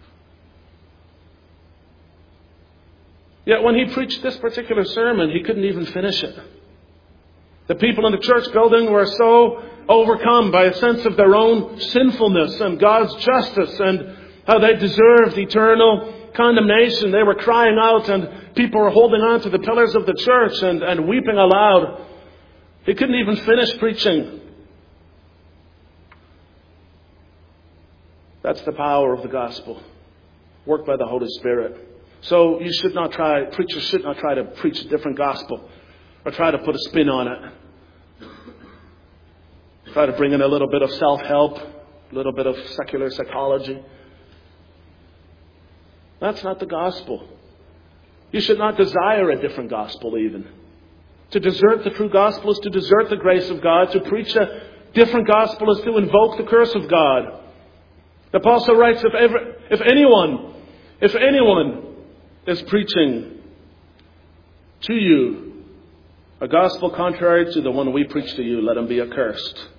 Yet when he preached this particular sermon, he couldn't even finish it. The people in the church building were so overcome by a sense of their own sinfulness and God's justice and how they deserved eternal condemnation. They were crying out and people were holding on to the pillars of the church and, and weeping aloud. He couldn't even finish preaching. That's the power of the gospel, worked by the Holy Spirit. So you should not try, preachers should not try to preach a different gospel or try to put a spin on it. Try to bring in a little bit of self-help, a little bit of secular psychology. That's not the gospel. You should not desire a different gospel even. To desert the true gospel is to desert the grace of God. To preach a different gospel is to invoke the curse of God. The apostle writes, if, ever, if anyone, if anyone is preaching to you a gospel contrary to the one we preach to you, let him be accursed.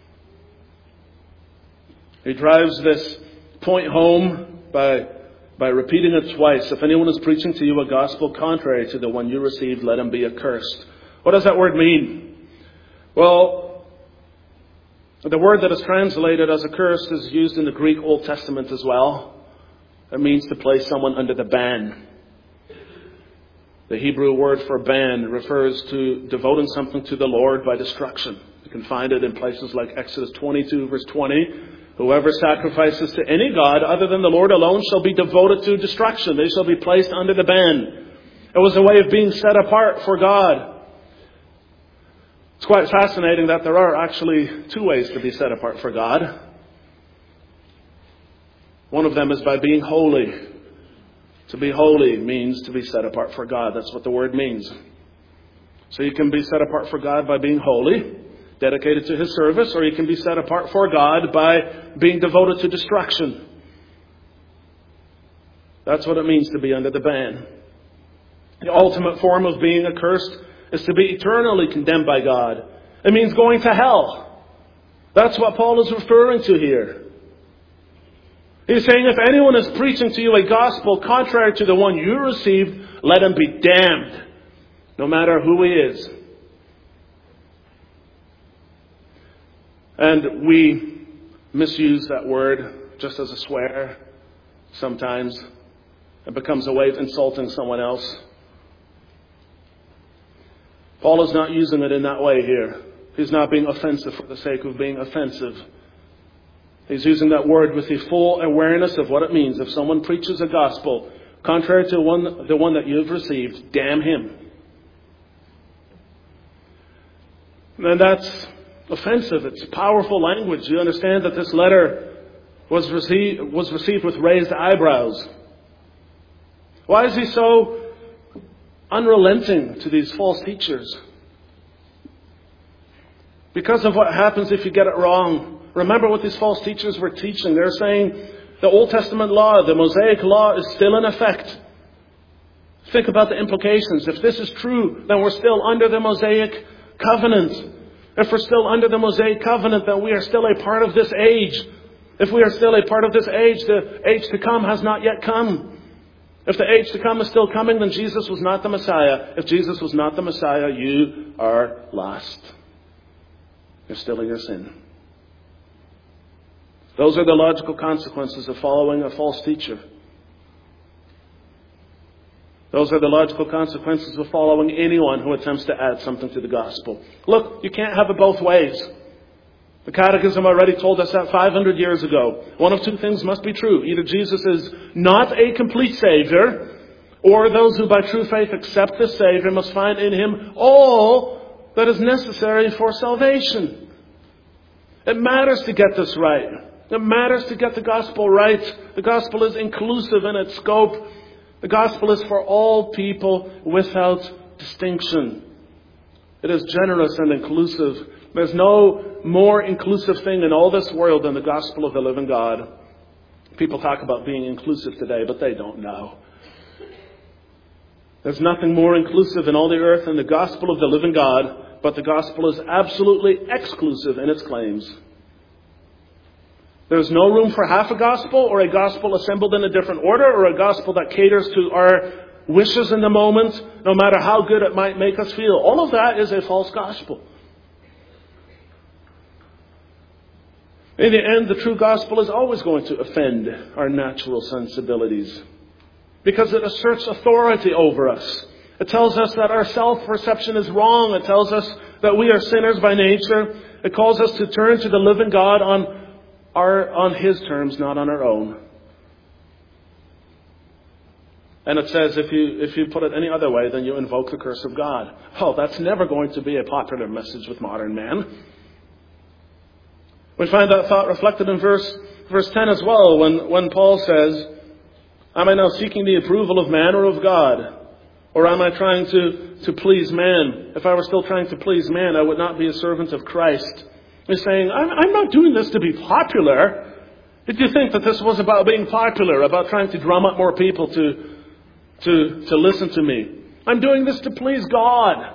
He drives this point home by, by repeating it twice. If anyone is preaching to you a gospel contrary to the one you received, let him be accursed. What does that word mean? Well, the word that is translated as accursed is used in the Greek Old Testament as well. It means to place someone under the ban. The Hebrew word for ban refers to devoting something to the Lord by destruction. You can find it in places like Exodus twenty-two, verse twenty. Whoever sacrifices to any god other than the Lord alone shall be devoted to destruction. They shall be placed under the ban. It was a way of being set apart for God. It's quite fascinating that there are actually two ways to be set apart for God. One of them is by being holy. To be holy means to be set apart for God. That's what the word means. So you can be set apart for God by being holy, dedicated to His service, or you can be set apart for God by being devoted to destruction. That's what it means to be under the ban. The ultimate form of being accursed is to be eternally condemned by God. It means going to hell. That's what Paul is referring to here. He's saying if anyone is preaching to you a gospel contrary to the one you received, let him be damned, no matter who he is. And we misuse that word just as a swear sometimes. It becomes a way of insulting someone else. Paul is not using it in that way here. He's not being offensive for the sake of being offensive. He's using that word with the full awareness of what it means. If someone preaches a gospel contrary to one, the one that you've received, damn him. And that's offensive. It's powerful language. You understand that this letter was received, was received with raised eyebrows. Why is he so unrelenting to these false teachers? Because of what happens if you get it wrong. Remember what these false teachers were teaching. They're saying the Old Testament law, the Mosaic law, is still in effect. Think about the implications. If this is true, then we're still under the Mosaic covenant. If we're still under the Mosaic covenant, then we are still a part of this age. If we are still a part of this age, the age to come has not yet come. If the age to come is still coming, then Jesus was not the Messiah. If Jesus was not the Messiah, you are lost. You're still in your sin. Those are the logical consequences of following a false teacher. Those are the logical consequences of following anyone who attempts to add something to the gospel. Look, you can't have it both ways. The Catechism already told us that five hundred years ago. One of two things must be true. Either Jesus is not a complete Savior, or those who by true faith accept the Savior must find in Him all that is necessary for salvation. It matters to get this right. It matters to get the gospel right. The gospel is inclusive in its scope. The gospel is for all people without distinction. It is generous and inclusive. There's no more inclusive thing in all this world than the gospel of the living God. People talk about being inclusive today, but they don't know. There's nothing more inclusive in all the earth than the gospel of the living God, but the gospel is absolutely exclusive in its claims. There's no room for half a gospel, or a gospel assembled in a different order, or a gospel that caters to our wishes in the moment, no matter how good it might make us feel. All of that is a false gospel. In the end, the true gospel is always going to offend our natural sensibilities, because it asserts authority over us. It tells us that our self-perception is wrong. It tells us that we are sinners by nature. It calls us to turn to the living God on are on His terms, not on our own. And it says if you if you put it any other way, then you invoke the curse of God. Oh, that's never going to be a popular message with modern men. We find that thought reflected in verse verse ten as well, when, when Paul says, am I now seeking the approval of man or of God? Or am I trying to, to please man? If I were still trying to please man, I would not be a servant of Christ. He's saying, I'm, I'm not doing this to be popular. Did you think that this was about being popular, about trying to drum up more people to, to, to listen to me? I'm doing this to please God.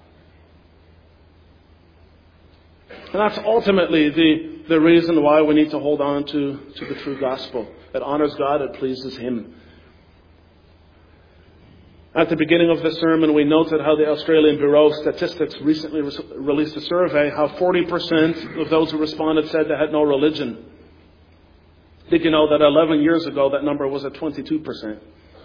And that's ultimately the, the reason why we need to hold on to, to the true gospel. It honors God, it pleases Him. At the beginning of this sermon, we noted how the Australian Bureau of Statistics recently re- released a survey, how forty percent of those who responded said they had no religion. Did you know that eleven years ago that number was at twenty-two percent?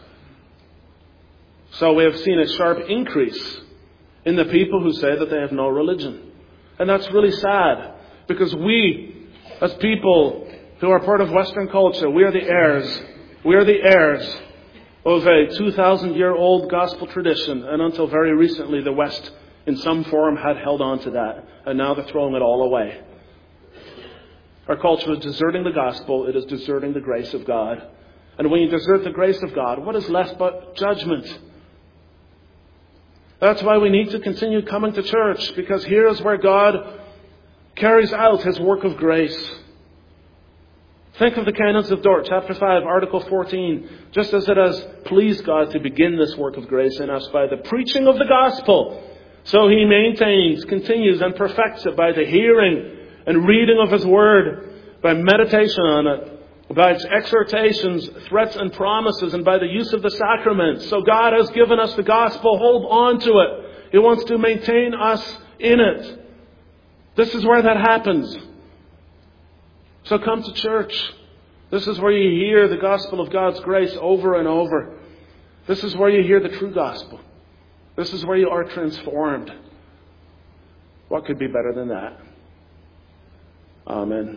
So we have seen a sharp increase in the people who say that they have no religion. And that's really sad, because we, as people who are part of Western culture, we are the heirs. We are the heirs of a two thousand year old gospel tradition, and until very recently the West in some form had held on to that, and now they're throwing it all away. Our culture is deserting the gospel, it is deserting the grace of God. And when you desert the grace of God, what is left but judgment? That's why we need to continue coming to church, because here is where God carries out His work of grace. Think of the canons of Dort, chapter five, article fourteen. Just as it has pleased God to begin this work of grace in us by the preaching of the gospel, so He maintains, continues, and perfects it by the hearing and reading of His word, by meditation on it, by its exhortations, threats, and promises, and by the use of the sacraments. So God has given us the gospel. Hold on to it. He wants to maintain us in it. This is where that happens. So come to church. This is where you hear the gospel of God's grace over and over. This is where you hear the true gospel. This is where you are transformed. What could be better than that? Amen.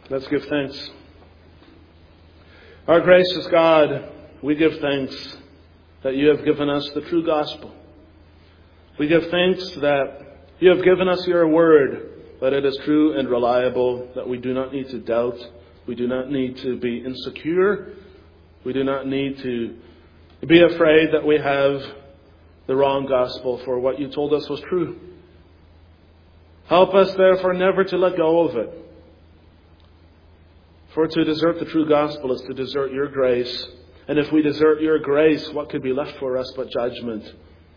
Let's give thanks. Our gracious God, we give thanks that you have given us the true gospel. We give thanks that you have given us your word, that it is true and reliable, that we do not need to doubt. We do not need to be insecure. We do not need to be afraid that we have the wrong gospel, for what you told us was true. Help us, therefore, never to let go of it. For to desert the true gospel is to desert your grace. And if we desert your grace, what could be left for us but judgment?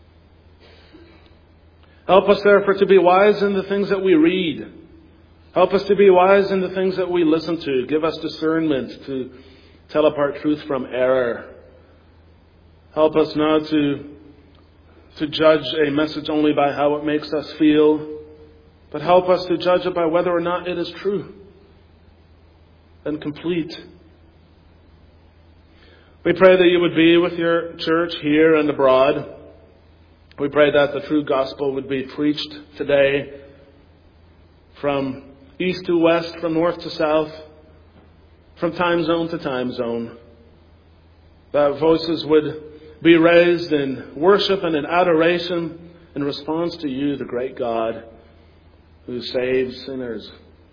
Help us, therefore, to be wise in the things that we read. Help us to be wise in the things that we listen to. Give us discernment to tell apart truth from error. Help us not to, to judge a message only by how it makes us feel, but help us to judge it by whether or not it is true and complete. We pray that you would be with your church here and abroad. We pray that the true gospel would be preached today from east to west, from north to south, from time zone to time zone. That voices would be raised in worship and in adoration in response to you, the great God who saves sinners.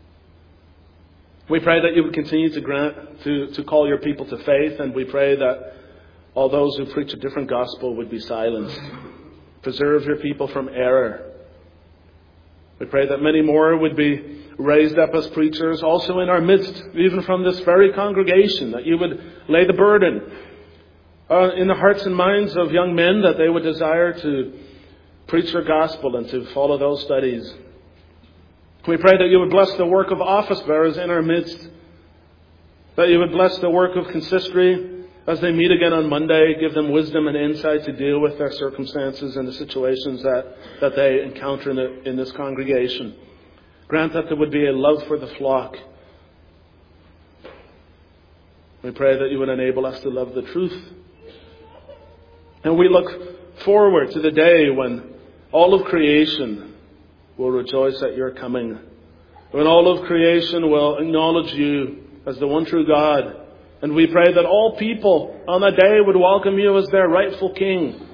We pray that you would continue to grant to, to call your people to faith, and we pray that all those who preach a different gospel would be silenced. Preserve your people from error. We pray that many more would be raised up as preachers also in our midst, even from this very congregation, that you would lay the burden uh, in the hearts and minds of young men, that they would desire to preach your gospel and to follow those studies. We pray that you would bless the work of office bearers in our midst, that you would bless the work of consistory as they meet again on Monday. Give them wisdom and insight to deal with their circumstances and the situations that, that they encounter in, the, in this congregation. Grant that there would be a love for the flock. We pray that you would enable us to love the truth. And we look forward to the day when all of creation will rejoice at your coming. When all of creation will acknowledge you as the one true God. And we pray that all people on that day would welcome you as their rightful King.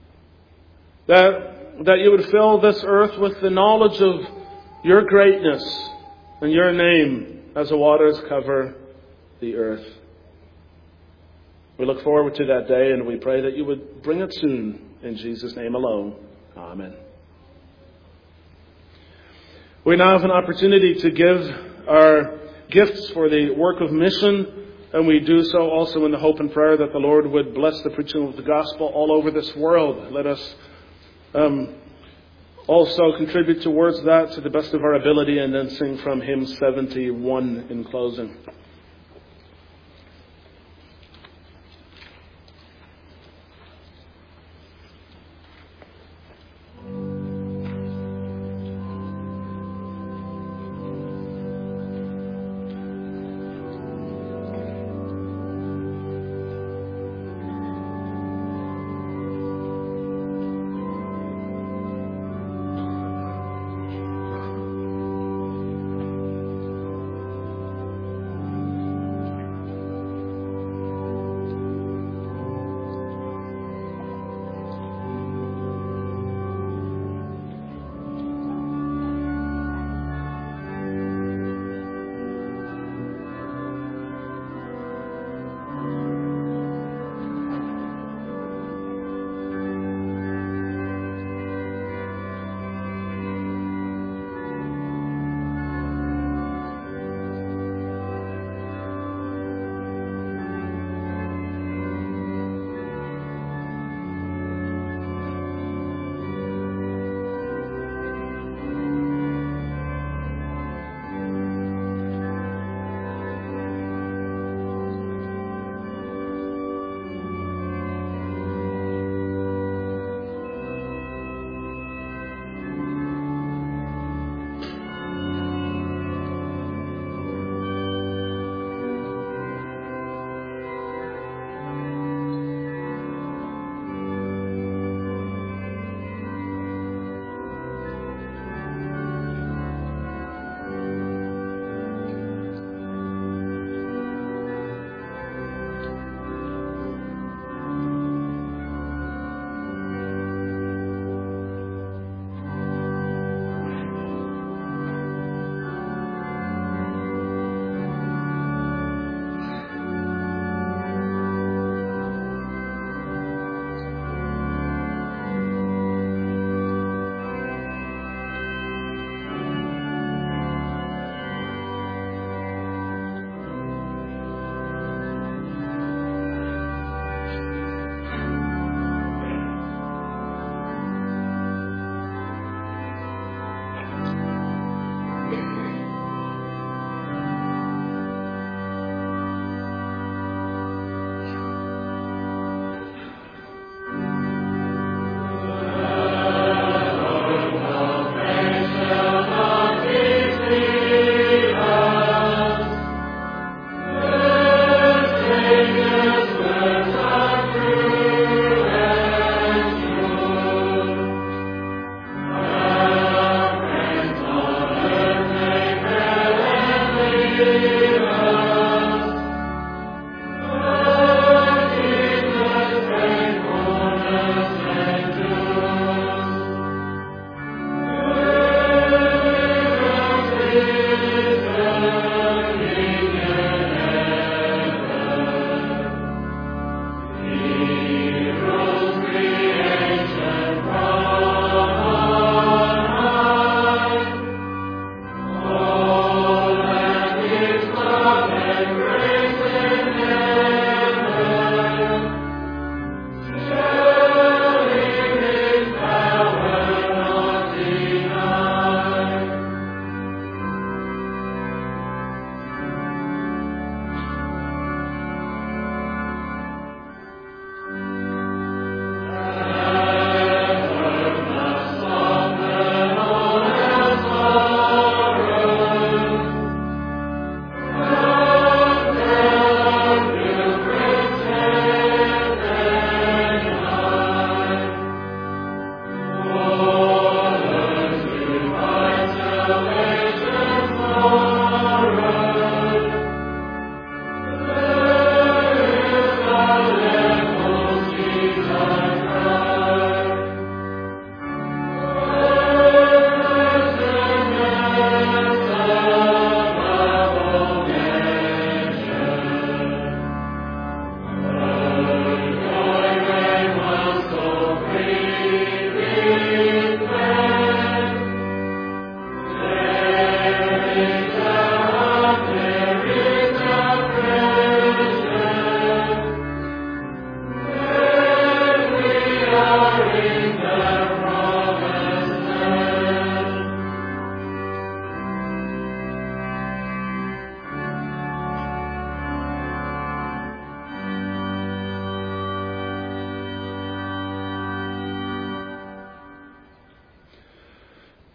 That, that you would fill this earth with the knowledge of your greatness and your name as the waters cover the earth. We look forward to that day, and we pray that you would bring it soon. In Jesus' name alone. Amen. We now have an opportunity to give our gifts for the work of mission, and we do so also in the hope and prayer that the Lord would bless the preaching of the gospel all over this world. Let us um, also contribute towards that to the best of our ability, and then sing from hymn seventy-one in closing.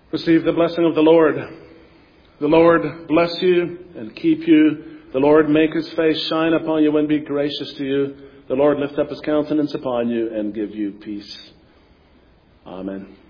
Receive the blessing of the Lord. The Lord bless you and keep you. The Lord make his face shine upon you and be gracious to you. The Lord lift up his countenance upon you and give you peace. Amen.